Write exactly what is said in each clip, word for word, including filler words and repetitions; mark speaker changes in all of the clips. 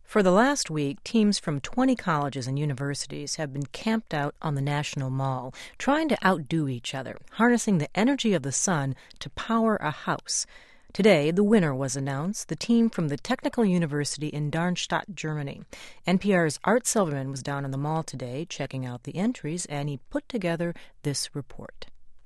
Speaker 1: For the last week, teams from twenty colleges and universities have been camped out on the National Mall, trying to outdo each other, harnessing the energy of the sun to power a house. Today, the winner was announced, the team from the Technical University in Darmstadt, Germany. N P R's Art Silverman was down on the mall today, checking out the entries, and he put together this report.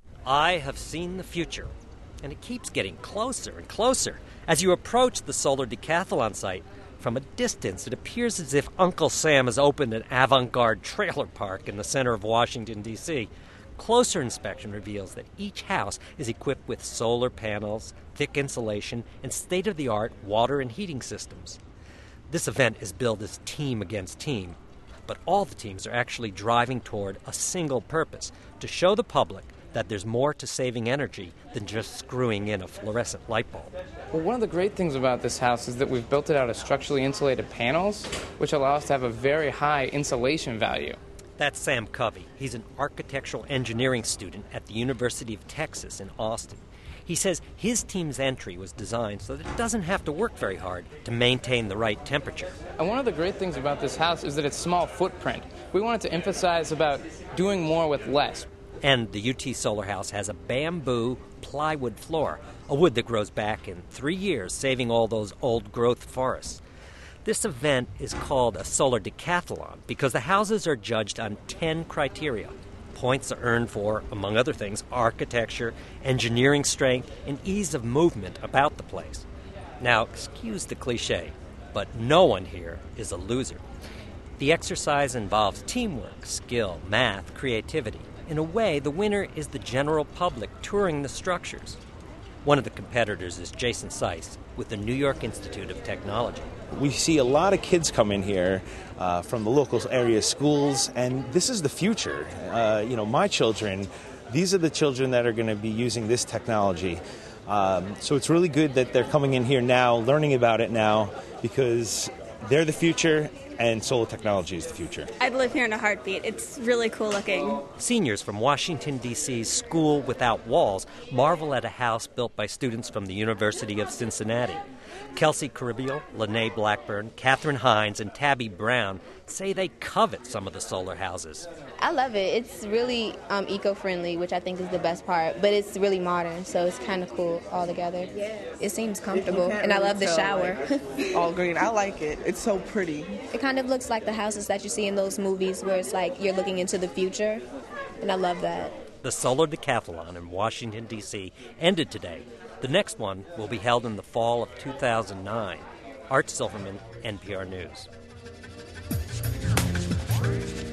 Speaker 2: I have seen the future, and it keeps getting closer and closer. As you approach the Solar Decathlon site, from a distance, it appears as if Uncle Sam has opened an avant-garde trailer park in the center of Washington, D C Closer inspection reveals that each house is equipped with solar panels, thick insulation, and state-of-the-art water and heating systems. This event is billed as team against team, but all the teams are actually driving toward a single purpose, to show the public that there's more to saving energy than just screwing in a fluorescent light bulb.
Speaker 3: Well, one of the great things about this house is that we've built it out of structurally insulated panels, which allow us to have a very high insulation value.
Speaker 2: That's Sam Covey. He's an architectural engineering student at the University of Texas in Austin. He says his team's entry was designed so that it doesn't have to work very hard to maintain the right temperature.
Speaker 3: And one of the great things about this house is that it's small footprint. We wanted to emphasize about doing more with less.
Speaker 2: And the U T Solar House has a bamboo plywood floor, a wood that grows back in three years, saving all those old-growth forests. This event is called a Solar Decathlon because the houses are judged on ten criteria. Points are earned for, among other things, architecture, engineering strength, and ease of movement about the place. Now, excuse the cliche, but no one here is a loser. The exercise involves teamwork, skill, math, creativity. In a way, the winner is the general public touring the structures. One of the competitors is Jason Seiss with the New York Institute of Technology.
Speaker 4: We see a lot of kids come in here uh, from the local area schools, and this is the future. Uh, you know, my children, these are the children that are going to be using this technology. Um, so it's really good that they're coming in here now, learning about it now, because they're the future, and solar technology is the future.
Speaker 5: I'd live here in a heartbeat. It's really cool looking.
Speaker 2: Seniors from Washington, D C's School Without Walls marvel at a house built by students from the University of Cincinnati. Kelsey Caribbeal, Lene Blackburn, Catherine Hines, and Tabby Brown say they covet some of the solar houses.
Speaker 6: I love it. It's really um, eco-friendly, which I think is the best part, but it's really modern, so it's kind of cool all together.
Speaker 7: Yes.
Speaker 6: It seems comfortable, and I love the shower.
Speaker 7: Like, all green. I like it. It's so pretty.
Speaker 6: It kind of looks like the houses that you see in those movies where it's like you're looking into the future, and I love that.
Speaker 2: The Solar Decathlon in Washington, D C ended today. The next one will be held in the fall of two thousand nine. Art Silverman, N P R News.